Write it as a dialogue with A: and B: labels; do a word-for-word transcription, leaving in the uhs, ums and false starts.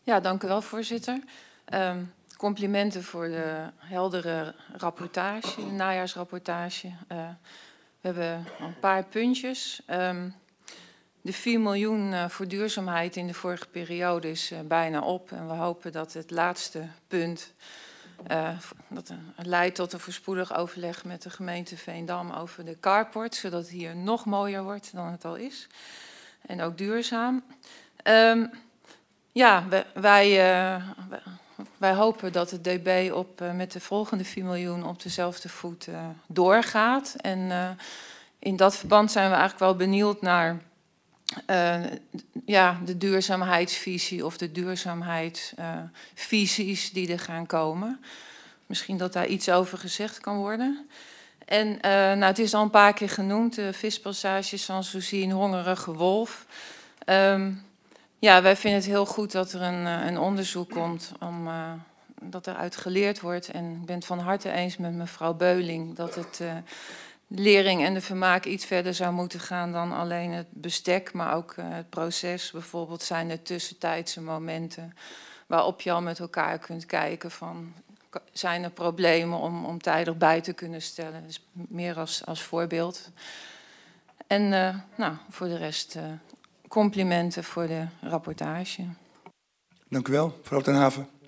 A: Ja, dank u wel, voorzitter. Um, complimenten voor de heldere rapportage, de najaarsrapportage. Uh, we hebben een paar puntjes. Um, de vier miljoen uh, voor duurzaamheid in de vorige periode is uh, bijna op. En we hopen dat het laatste punt uh, dat, uh, leidt tot een voorspoedig overleg met de gemeente Veendam over de carport. Zodat het hier nog mooier wordt dan het al is. En ook duurzaam. Um, Ja, wij, uh, wij hopen dat het D B op, uh, met de volgende vier miljoen op dezelfde voet uh, doorgaat. En uh, in dat verband zijn we eigenlijk wel benieuwd naar uh, ja, de duurzaamheidsvisie of de duurzaamheidsvisies uh, die er gaan komen. Misschien dat daar iets over gezegd kan worden. En uh, nou, het is al een paar keer genoemd, de vispassage Sanssouci, een hongerige wolf. Um, Ja, wij vinden het heel goed dat er een, een onderzoek komt, om, uh, dat eruit geleerd wordt. En ik ben het van harte eens met mevrouw Beuling dat het uh, de lering en de vermaak iets verder zou moeten gaan dan alleen het bestek, maar ook uh, het proces. Bijvoorbeeld zijn er tussentijdse momenten waarop je al met elkaar kunt kijken van, zijn er problemen om, om tijdig bij te kunnen stellen. Dus meer als, als voorbeeld. En uh, nou, voor de rest uh, complimenten voor de rapportage.
B: Dank u wel, mevrouw Ten Haven.